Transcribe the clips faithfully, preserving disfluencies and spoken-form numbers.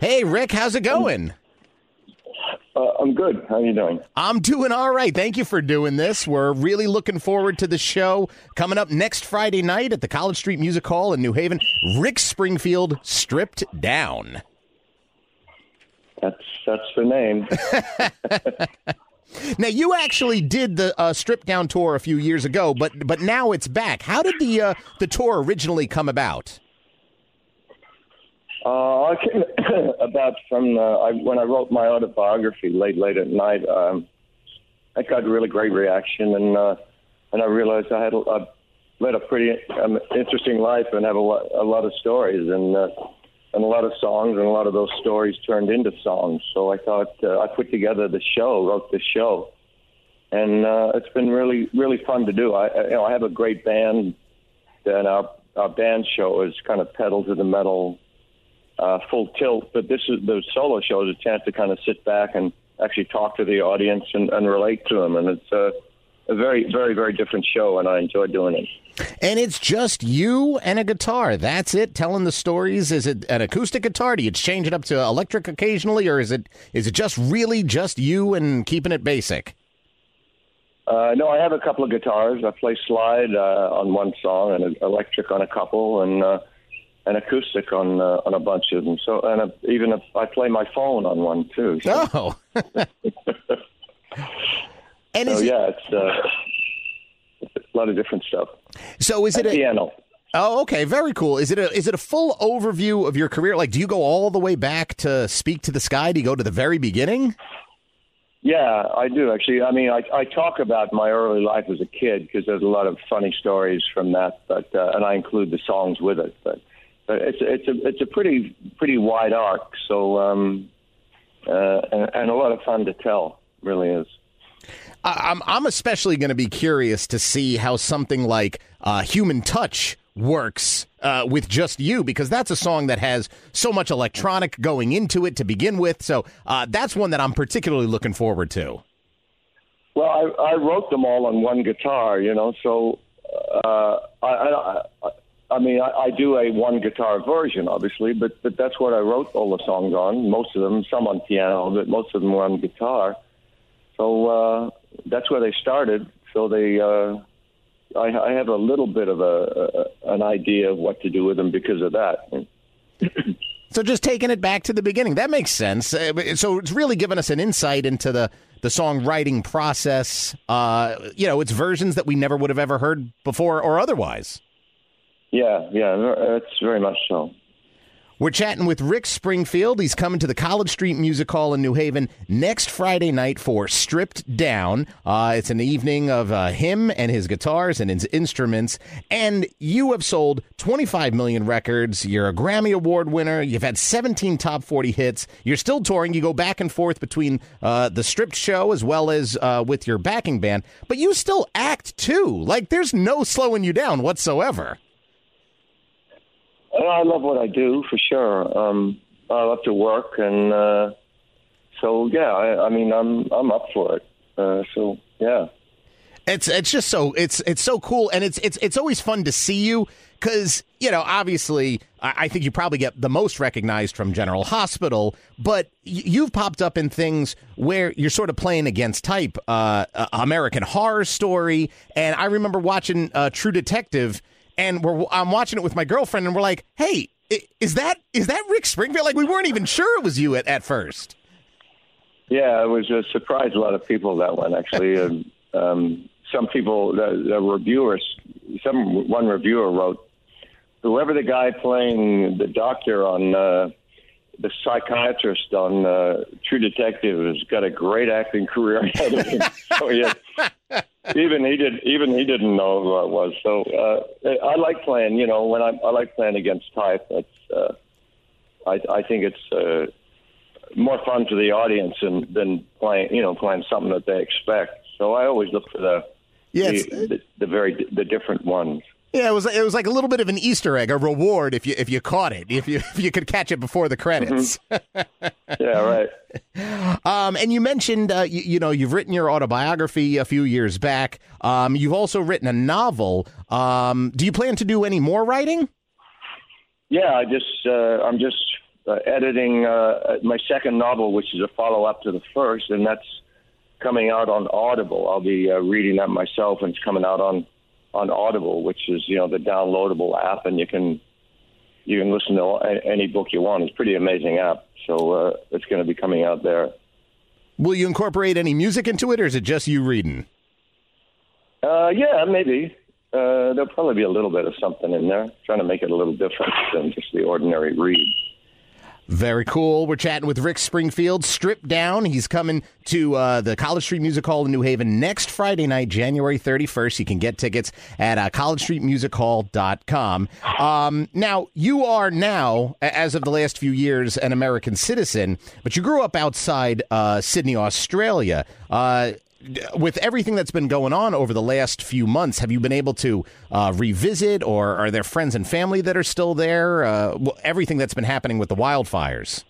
Hey, Rick, how's it going? Uh, I'm good. How are you doing? I'm doing all right. Thank you for doing this. We're really looking forward to the show coming up next Friday night at the College Street Music Hall in New Haven. Rick Springfield, Stripped Down. That's that's the name. Now, you actually did the uh, Stripped Down tour a few years ago, but but now it's back. How did the uh, the tour originally come about? Uh, I came about from uh, I, when I wrote my autobiography late, late at night. Um, I got a really great reaction, and uh, and I realized I had I led a pretty um, interesting life and have a lot, a lot of stories and uh, and a lot of songs, and a lot of those stories turned into songs. So I thought uh, I put together the show, wrote the show, and uh, it's been really really fun to do. I you know I have a great band, and our our band show is kind of pedal to the metal. Uh, full tilt, but this is the solo show is a chance to kind of sit back and actually talk to the audience and, and relate to them, and it's a, a very, very, very different show, and I enjoy doing it. And it's just you and a guitar. That's it. Telling the stories. Is it an acoustic guitar? Do you change it up to electric occasionally, or is it is it just really just you and keeping it basic? Uh, no, I have a couple of guitars. I play slide uh, on one song and electric on a couple, and. Uh, And acoustic on uh, on a bunch of them. So, and a, even a, I play my phone on one too. So. Oh, and so is yeah, it, it's, uh, it's a lot of different stuff. So, is it and a piano? Oh, okay, very cool. Is it a is it a full overview of your career? Like, do you go all the way back to Speak to the Sky? Do you go to the very beginning? Yeah, I do actually. I mean, I, I talk about my early life as a kid because there's a lot of funny stories from that, but uh, and I include the songs with it, but. But it's it's a it's a pretty pretty wide arc, so um, uh, and, and a lot of fun to tell. Really is. I'm I'm especially going to be curious to see how something like uh, "Human Touch" works uh, with just you, because that's a song that has so much electronic going into it to begin with. So uh, that's one that I'm particularly looking forward to. Well, I, I wrote them all on one guitar, you know. So uh, I. I, I I mean, I, I do a one guitar version, obviously, but, but that's what I wrote all the songs on. Most of them, some on piano, but most of them were on guitar. So uh, that's where they started. So they, uh, I, I have a little bit of a, a an idea of what to do with them because of that. So just taking it back to the beginning, that makes sense. Uh, So it's really given us an insight into the, the songwriting process. Uh, you know, it's versions that we never would have ever heard before or otherwise. Yeah, yeah, it's very much so. We're chatting with Rick Springfield. He's coming to the College Street Music Hall in New Haven next Friday night for Stripped Down. Uh, it's an evening of uh, him and his guitars and his instruments. And you have sold twenty-five million records. You're a Grammy Award winner. You've had seventeen top forty hits. You're still touring. You go back and forth between uh, the Stripped show as well as uh, with your backing band. But you still act, too. Like, there's no slowing you down whatsoever. I love what I do, for sure. Um, I love to work, and uh, so yeah. I, I mean, I'm I'm up for it. Uh, so yeah, it's it's just so it's it's so cool, and it's it's it's always fun to see you because you know obviously I, I think you probably get the most recognized from General Hospital, but y- you've popped up in things where you're sort of playing against type. Uh, uh, American Horror Story, and I remember watching uh, True Detective. And we're, I'm watching it with my girlfriend, and we're like, hey, is that is that Rick Springfield? Like, we weren't even sure it was you at, at first. Yeah, it was a surprise. A lot of people, that one, actually. um, um, some people, the, the reviewers, some one reviewer wrote, whoever the guy playing the doctor on, uh, the psychiatrist on uh, True Detective has got a great acting career ahead of him. So, yeah. Even he did. Even he didn't know who I was. So uh, I like playing. You know, when I, I like playing against type. That's. Uh, I, I think it's uh, more fun for the audience than, than playing. You know, playing something that they expect. So I always look for the yeah, the, the, the very the different ones. Yeah, it was it was like a little bit of an Easter egg, a reward if you if you caught it, if you if you could catch it before the credits. Mm-hmm. Yeah, right. Um, and you mentioned uh, you, you know you've written your autobiography a few years back. Um, you've also written a novel. Um, do you plan to do any more writing? Yeah, I just uh, I'm just uh, editing uh, my second novel, which is a follow-up to the first, and that's coming out on Audible. I'll be uh, reading that myself, and it's coming out on, on Audible, which is, you know, the downloadable app, and you can you can listen to any book you want. It's a pretty amazing app, so uh, it's going to be coming out there. Will you incorporate any music into it, or is it just you reading? Uh, yeah, maybe. Uh, there'll probably be a little bit of something in there, trying to make it a little different than just the ordinary read. Very cool. We're chatting with Rick Springfield, Stripped Down. He's coming to uh, the College Street Music Hall in New Haven next Friday night, January thirty-first. You can get tickets at uh, college street music hall dot com. Um, now, you are now, as of the last few years, an American citizen, but you grew up outside uh, Sydney, Australia. Uh With everything that's been going on over the last few months, have you been able to uh, revisit, or are there friends and family that are still there? Uh, well, everything that's been happening with the wildfires.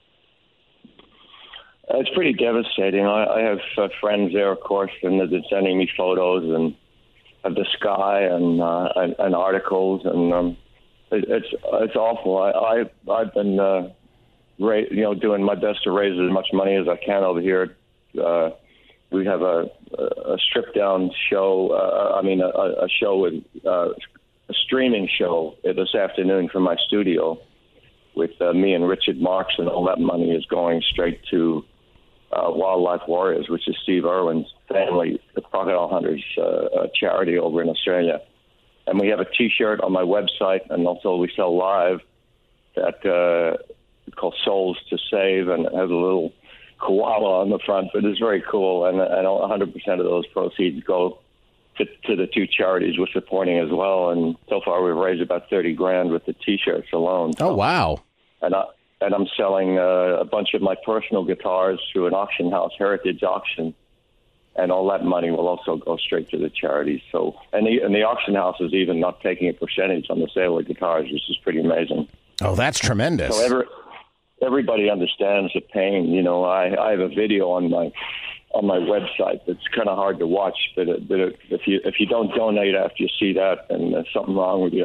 Uh, it's pretty devastating. I, I have uh, friends there, of course, and they've been sending me photos and of the sky and uh, and, and articles, and um, it, it's it's awful. I, I I've been uh, ra- you know doing my best to raise as much money as I can over here. Uh, We have a, a stripped down show. Uh, I mean, a, a show with uh, a streaming show this afternoon from my studio with uh, me and Richard Marks, and all that money is going straight to uh, Wildlife Warriors, which is Steve Irwin's family, the Crocodile Hunters uh, charity over in Australia. And we have a T-shirt on my website, and also we sell live that uh, it's called Souls to Save, and it has a little koala on the front, but it's very cool, and, and one hundred percent of those proceeds go to, to the two charities we're supporting as well. And so far, we've raised about thirty grand with the T-shirts alone. Oh wow! And I and I'm selling uh, a bunch of my personal guitars through an auction house, Heritage Auction, and all that money will also go straight to the charities. So, and the and the auction house is even not taking a percentage on the sale of guitars, which is pretty amazing. Oh, that's tremendous. So every. Everybody understands the pain. You know, I, I have a video on my on my website that's kind of hard to watch, but, it, but it, if you if you don't donate after you see that, then there's something wrong with you.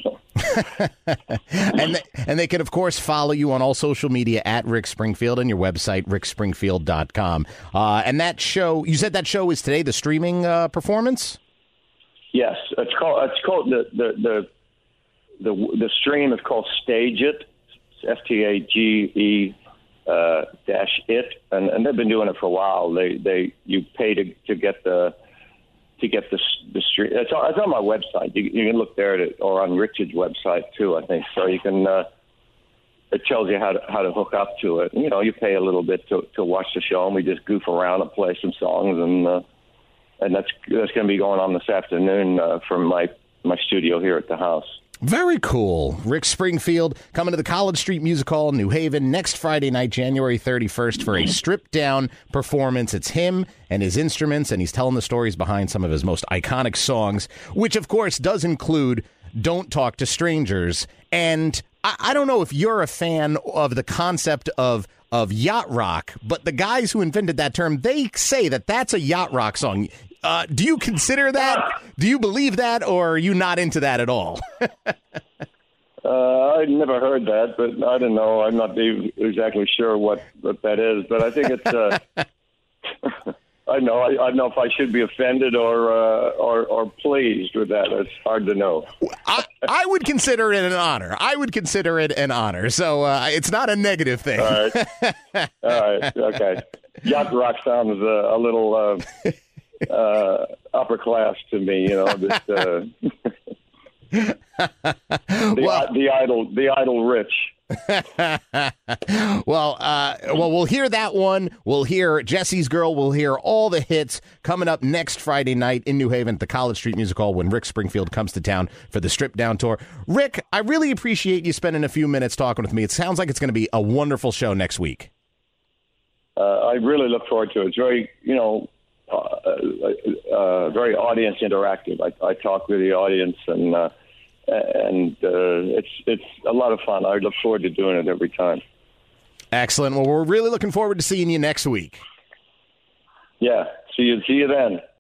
and they, and they can, of course, follow you on all social media at Rick Springfield and your website, rick springfield dot com. Uh, and that show, you said that show is today, the streaming uh, performance? Yes, it's called. It's called the the the the, the stream is called Stage It. F T A G E uh, dash it, and, and they've been doing it for a while. They they you pay to, to get the to get the the stream. It's on, it's on my website. You, you can look there at it, or on Richard's website too, I think. So you can. Uh, it tells you how to how to hook up to it. And, you know, you pay a little bit to to watch the show, and we just goof around and play some songs, and uh, and that's that's going to be going on this afternoon uh, from my my studio here at the house. Very cool. Rick Springfield coming to the College Street Music Hall in New Haven next Friday night, January thirty-first, for a stripped-down performance. It's him and his instruments, and he's telling the stories behind some of his most iconic songs, which, of course, does include Don't Talk to Strangers. And I, I don't know if you're a fan of the concept of of yacht rock, but the guys who invented that term, they say that that's a yacht rock song. Uh, do you consider that? Do you believe that, or are you not into that at all? uh, I'd never heard that, but I don't know. I'm not even exactly sure what, what that is, but I think it's. Uh, I know. I, I don't know if I should be offended or uh, or, or pleased with that. It's hard to know. I, I would consider it an honor. I would consider it an honor. So uh, it's not a negative thing. All right. All right. Okay. Yacht rock sounds uh, a little. Uh, Uh, upper class to me, you know. This, uh, the, well, the idle, the idle rich. well, uh, well, we'll hear that one. We'll hear Jesse's Girl. We'll hear all the hits coming up next Friday night in New Haven at the College Street Music Hall when Rick Springfield comes to town for the Strip Down tour. Rick, I really appreciate you spending a few minutes talking with me. It sounds like it's going to be a wonderful show next week. Uh, I really look forward to it. It's very, you know. Uh, uh, very audience interactive. I, I talk with the audience, and uh, and uh, it's it's a lot of fun. I look forward to doing it every time. Excellent. Well, we're really looking forward to seeing you next week. Yeah. See you. See you then.